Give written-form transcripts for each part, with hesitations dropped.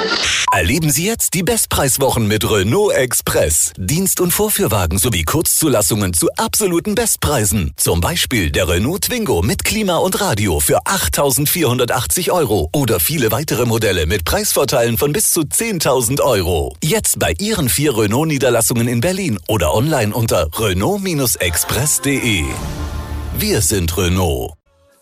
Erleben Sie jetzt die Bestpreiswochen mit Renault Express. Dienst- und Vorführwagen sowie Kurzzulassungen zu absoluten Bestpreisen. Zum Beispiel der Renault Twingo mit Klima und Radio für 8.480 € oder viele weitere Modelle mit Preisvorteilen von bis zu 10.000 €. Jetzt bei Ihren 4 Renault-Niederlassungen in Berlin oder online unter Renault-Express.de. Wir sind Renault.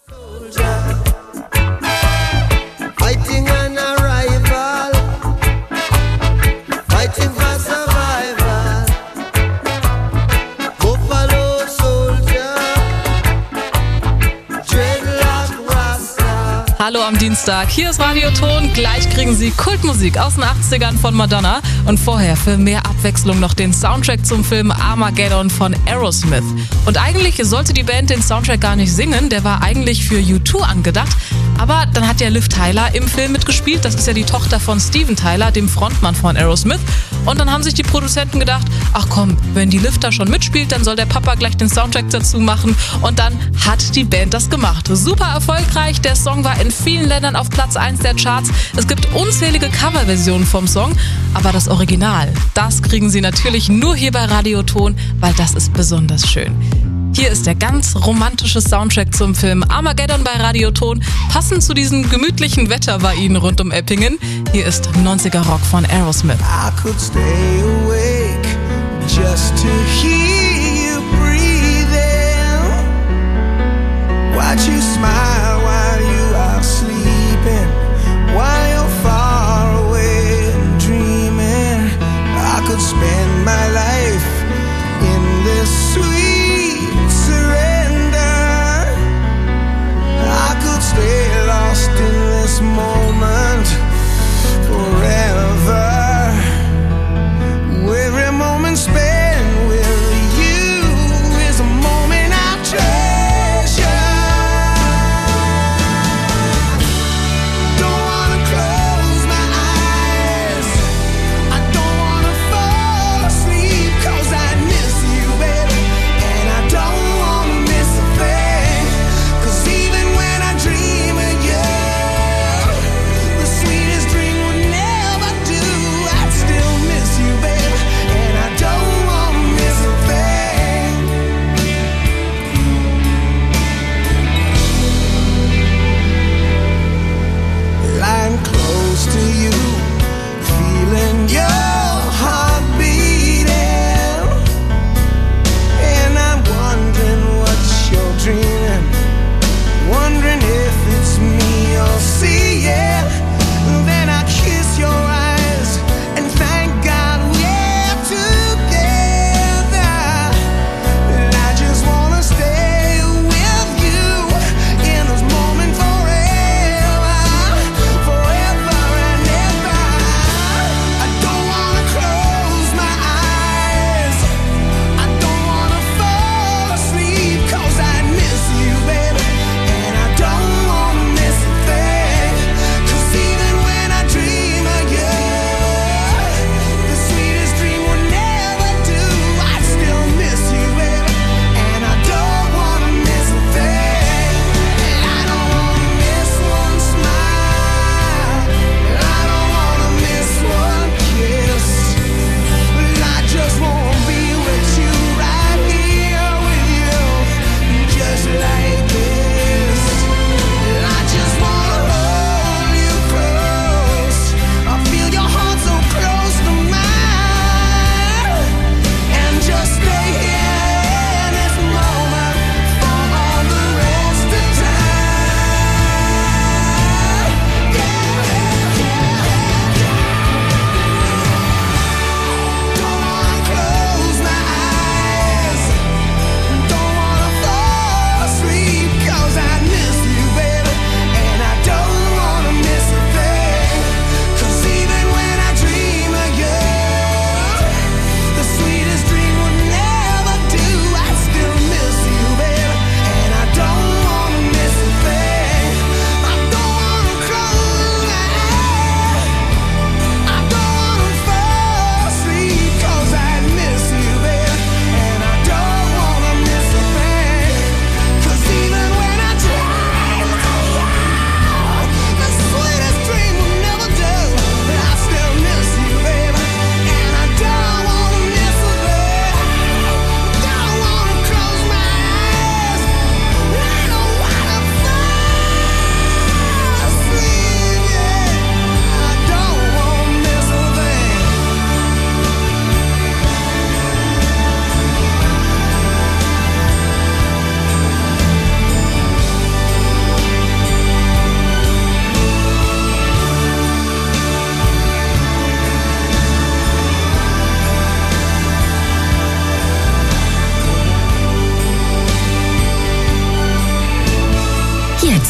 Hallo am Dienstag, hier ist Radioton. Gleich kriegen Sie Kultmusik aus den 80ern von Madonna und vorher für mehr Abwechslung noch den Soundtrack zum Film Armageddon von Aerosmith. Und eigentlich sollte die Band den Soundtrack gar nicht singen, der war eigentlich für U2 angedacht. Aber dann hat ja Liv Tyler im Film mitgespielt, das ist ja die Tochter von Steven Tyler, dem Frontmann von Aerosmith. Und dann haben sich die Produzenten gedacht, ach komm, wenn die Liv da schon mitspielt, dann soll der Papa gleich den Soundtrack dazu machen. Und dann hat die Band das gemacht. Super erfolgreich, der Song war in vielen Ländern auf Platz 1 der Charts. Es gibt unzählige Coverversionen vom Song, aber das Original, das kriegen Sie natürlich nur hier bei Radioton, weil das ist besonders schön. Hier ist der ganz romantische Soundtrack zum Film Armageddon bei Radioton, passend zu diesem gemütlichen Wetter bei Ihnen rund um Eppingen. Hier ist 90er Rock von Aerosmith. I could stay awake just to hear you breathing, watch you smile while you are sleeping, while you're far away and dreaming. I could spend my life in this sweet surrender. I could stay lost in this moment forever. Every moment spent with you is a moment I'll treasure.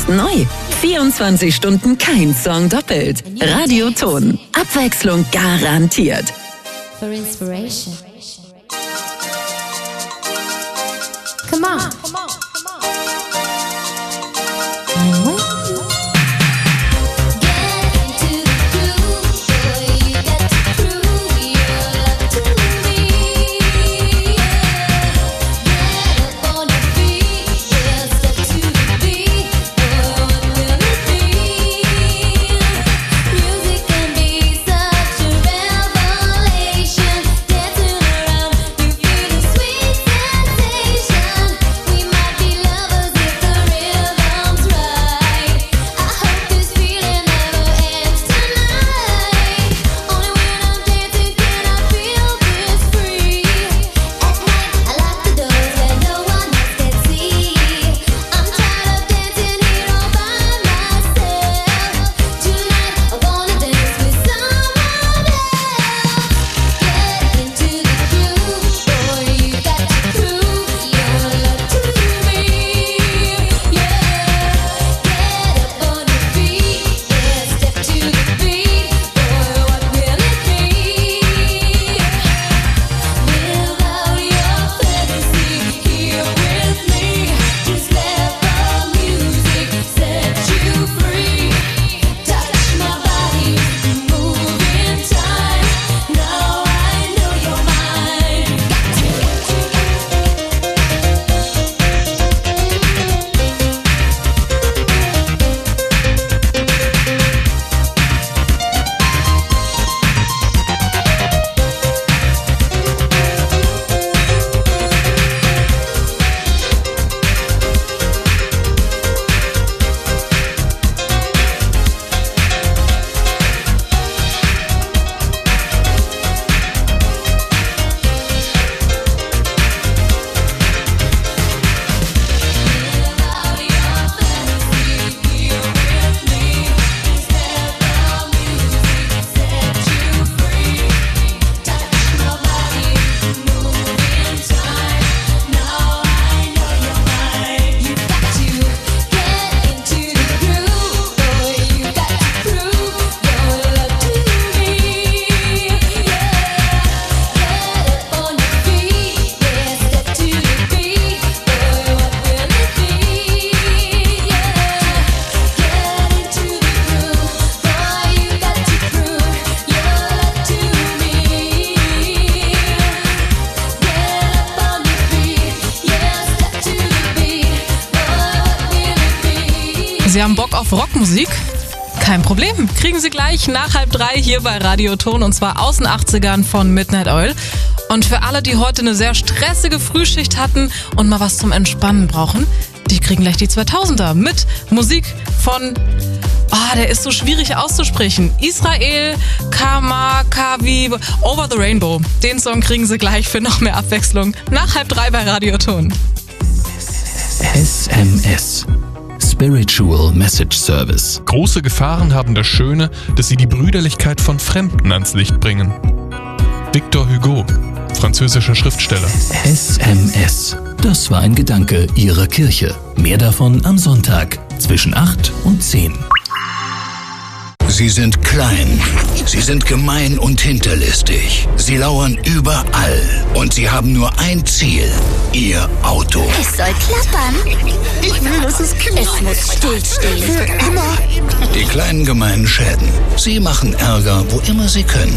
neu. 24 Stunden kein Song doppelt. Radioton. Abwechslung garantiert. For inspiration. Come on. I'm with you. Sie haben Bock auf Rockmusik? Kein Problem, kriegen Sie gleich nach 2:30 hier bei Radioton und zwar aus den 80ern von Midnight Oil. Und für alle, die heute eine sehr stressige Frühschicht hatten und mal was zum Entspannen brauchen, die kriegen gleich die 2000er mit Musik von, der ist so schwierig auszusprechen, Israel Kamakawi, Over the Rainbow. Den Song kriegen Sie gleich für noch mehr Abwechslung nach 2:30 bei Radioton. SMS. Spiritual Message Service. Große Gefahren haben das Schöne, dass sie die Brüderlichkeit von Fremden ans Licht bringen. Victor Hugo, französischer Schriftsteller. SMS. Das war ein Gedanke Ihrer Kirche. Mehr davon am Sonntag zwischen 8 und 10. Sie sind klein, sie sind gemein und hinterlistig. Sie lauern überall und sie haben nur ein Ziel, ihr Auto. Es soll klappern. Ich will, dass es knallt. Es muss stillstehen. Für immer. Die kleinen gemeinen Schäden. Sie machen Ärger, wo immer sie können.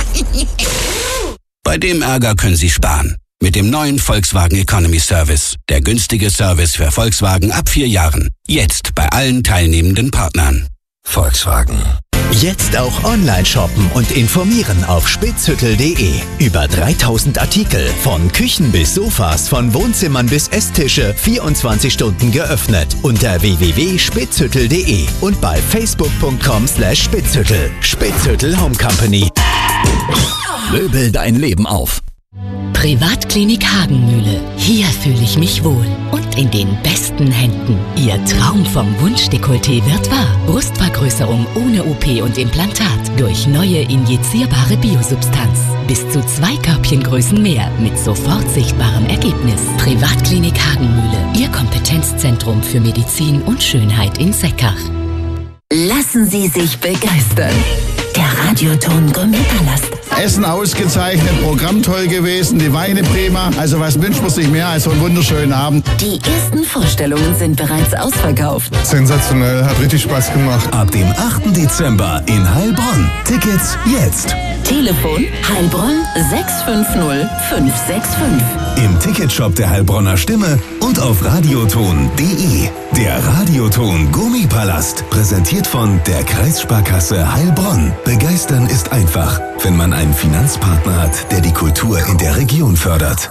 Bei dem Ärger können Sie sparen. Mit dem neuen Volkswagen Economy Service. Der günstige Service für Volkswagen ab 4 Jahren. Jetzt bei allen teilnehmenden Partnern. Volkswagen. Jetzt auch online shoppen und informieren auf spitzhüttel.de. Über 3000 Artikel, von Küchen bis Sofas, von Wohnzimmern bis Esstische, 24 Stunden geöffnet. Unter www.spitzhüttel.de und bei facebook.com/spitzhüttel. Spitzhüttel Home Company. Möbel dein Leben auf. Privatklinik Hagenmühle. Hier fühle ich mich wohl. Und ist in den besten Händen. Ihr Traum vom Wunschdekolleté wird wahr. Brustvergrößerung ohne OP und Implantat durch neue injizierbare Biosubstanz. Bis zu 2 Körbchengrößen mehr mit sofort sichtbarem Ergebnis. Privatklinik Hagenmühle, Ihr Kompetenzzentrum für Medizin und Schönheit in Seckach. Lassen Sie sich begeistern. Der Radioton Gourmetpalast. Essen ausgezeichnet, Programm toll gewesen, die Weine prima. Also was wünscht man sich mehr als so einen wunderschönen Abend? Die ersten Vorstellungen sind bereits ausverkauft. Sensationell, hat richtig Spaß gemacht. Ab dem 8. Dezember in Heilbronn. Tickets jetzt. Telefon Heilbronn 650 565. Im Ticketshop der Heilbronner Stimme und auf radioton.de. Der Radioton Gourmetpalast, präsentiert von der Kreissparkasse Heilbronn. Begeistern ist einfach, wenn man einen Finanzpartner hat, der die Kultur in der Region fördert.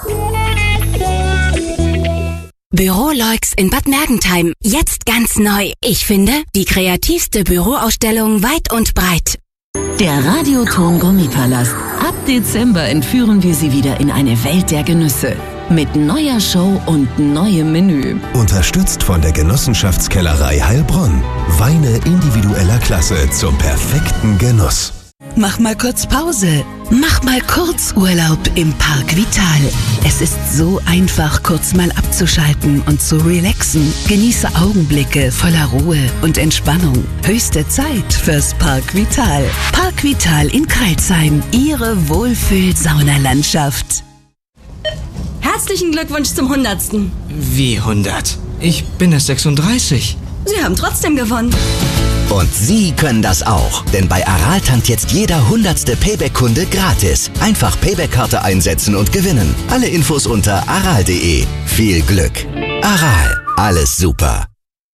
Büro Leux in Bad Mergentheim. Jetzt ganz neu. Ich finde, die kreativste Büroausstellung weit und breit. Der Radioton Gourmetpalast. Ab Dezember entführen wir Sie wieder in eine Welt der Genüsse. Mit neuer Show und neuem Menü. Unterstützt von der Genossenschaftskellerei Heilbronn. Weine individueller Klasse zum perfekten Genuss. Mach mal kurz Pause. Mach mal kurz Urlaub im Park Vital. Es ist so einfach, kurz mal abzuschalten und zu relaxen. Genieße Augenblicke voller Ruhe und Entspannung. Höchste Zeit fürs Park Vital. Park Vital in Crailsheim. Ihre Wohlfühl-Saunalandschaft. Herzlichen Glückwunsch zum 100. Wie 100? Ich bin erst 36. Sie haben trotzdem gewonnen. Und Sie können das auch, denn bei Aral tankt jetzt jeder 100. Payback-Kunde gratis. Einfach Payback-Karte einsetzen und gewinnen. Alle Infos unter aral.de. Viel Glück. Aral, alles super.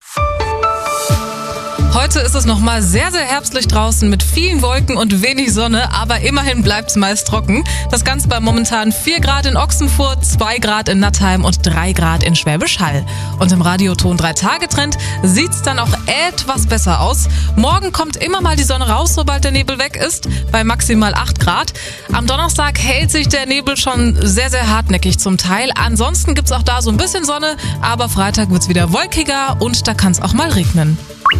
Heute ist es nochmal sehr, sehr herbstlich draußen mit vielen Wolken und wenig Sonne, aber immerhin bleibt es meist trocken. Das Ganze bei momentan 4 Grad in Ochsenfurt, 2 Grad in Nattheim und 3 Grad in Schwäbisch Hall. Und im Radioton 3-Tage-Trend sieht's dann auch etwas besser aus. Morgen kommt immer mal die Sonne raus, sobald der Nebel weg ist, bei maximal 8 Grad. Am Donnerstag hält sich der Nebel schon sehr, sehr hartnäckig zum Teil. Ansonsten gibt's auch da so ein bisschen Sonne, aber Freitag wird's wieder wolkiger und da kann's auch mal regnen.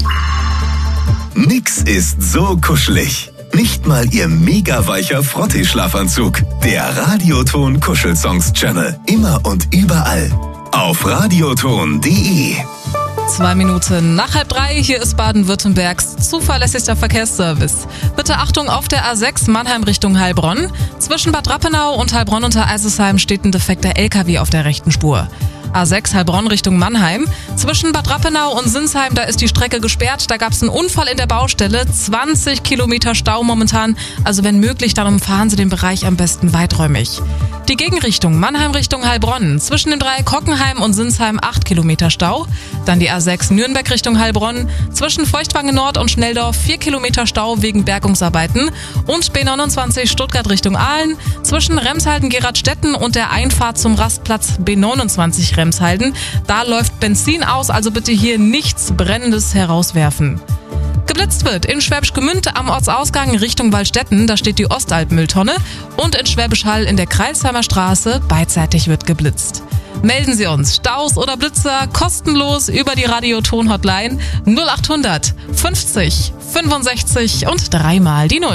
Nix ist so kuschelig. Nicht mal Ihr mega weicher Frottee-Schlafanzug. Der Radioton Kuschelsongs Channel. Immer und überall. Auf radioton.de. 2 Minuten nach 2:30, hier ist Baden-Württembergs zuverlässigster Verkehrsservice. Bitte Achtung auf der A6 Mannheim Richtung Heilbronn. Zwischen Bad Rappenau und Heilbronn unter Eisesheim steht ein defekter LKW auf der rechten Spur. A6 Heilbronn Richtung Mannheim. Zwischen Bad Rappenau und Sinsheim, da ist die Strecke gesperrt. Da gab es einen Unfall in der Baustelle. 20 Kilometer Stau momentan. Also wenn möglich, dann umfahren Sie den Bereich am besten weiträumig. Die Gegenrichtung Mannheim Richtung Heilbronn. Zwischen dem Dreieck Hockenheim und Sinsheim 8 Kilometer Stau. Dann die A6 Nürnberg Richtung Heilbronn. Zwischen Feuchtwangen Nord und Schnelldorf 4 Kilometer Stau wegen Bergungsarbeiten. Und B29 Stuttgart Richtung Aalen. Zwischen Remshalden-Geradstetten und der Einfahrt zum Rastplatz B29 Remshalden. Da läuft Benzin aus, also bitte hier nichts Brennendes herauswerfen. Geblitzt wird in Schwäbisch Gmünd am Ortsausgang Richtung Waldstätten, da steht die Ostalb-Mülltonne. Und in Schwäbisch Hall in der Kreilsheimer Straße beidseitig wird geblitzt. Melden Sie uns Staus oder Blitzer kostenlos über die Radioton-Hotline 0800 50 65 und 3 mal die 0.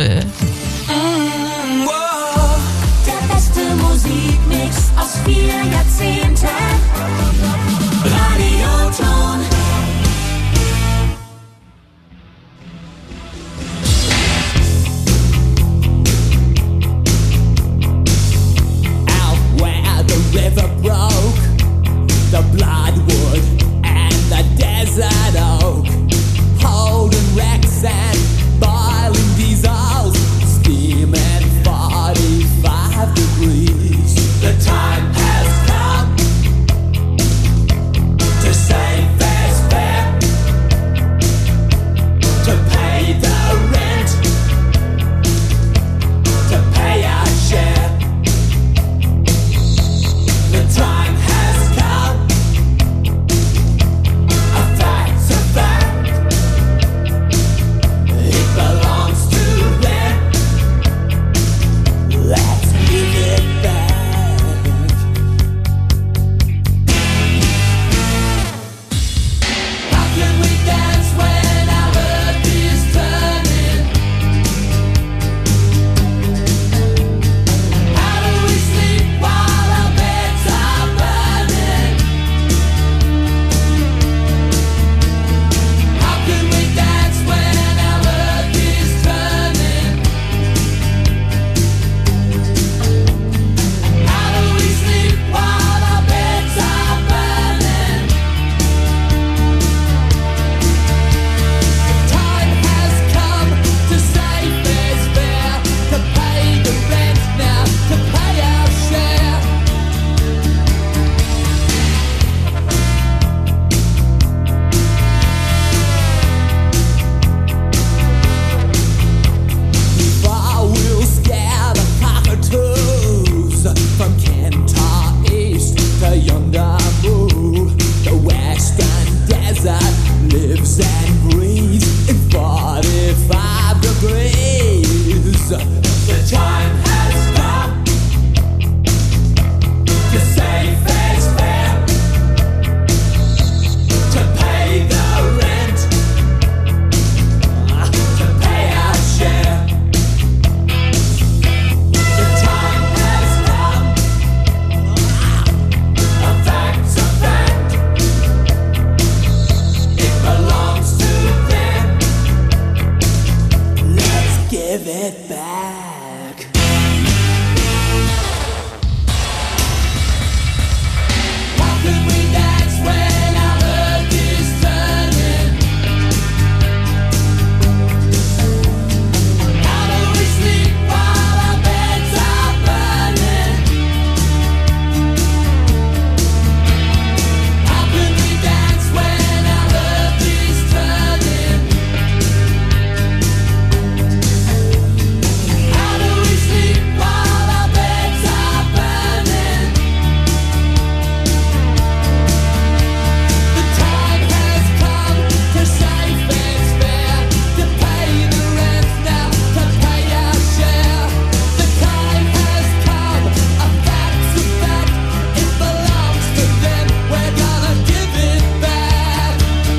Der beste Musikmix aus 4 Jahrzehnten. Radioton. Out where the river broke, the bloodwood and the desert oak, holding wrecks and boiling diesels, steaming 45 degrees. The time has come to save face. back. How can we dance when our earth is turning? How do we sleep while our beds are burning? How can we dance when our earth is turning? How do we sleep while our beds are burning? The time has come to save and spare, to pay the rent now, to pay our share. The time has come, a fact's a fact, it belongs to them, we're gonna give it back.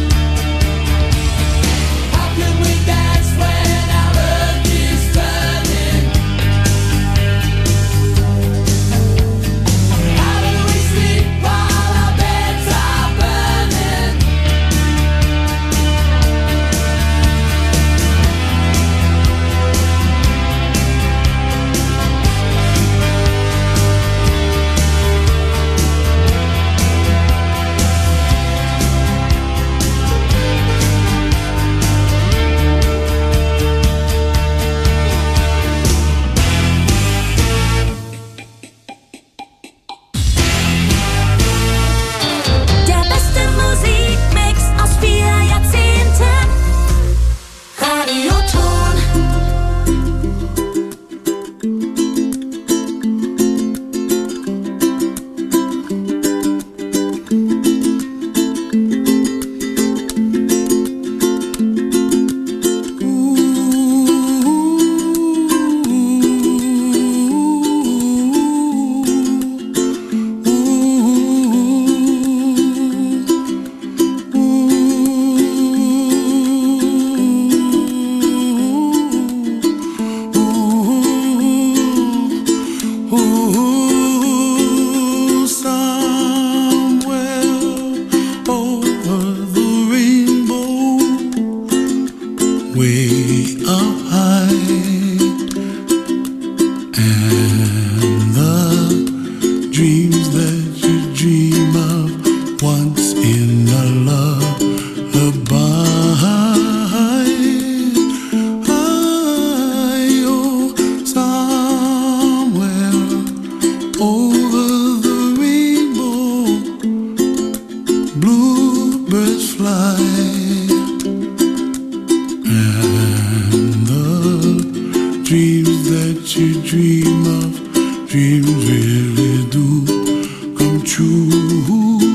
How can we dance when our earth is turning? How do we sleep while our beds are burning? Der beste Musikmix aus 4 Jahrzehnten. Radioton. Somewhere over the rainbow, way up high, and the dreams that you dream of once in a lullaby. Oh, somewhere over the rainbow, bluebirds fly, and the dreams that you dream of, dreams really do come true.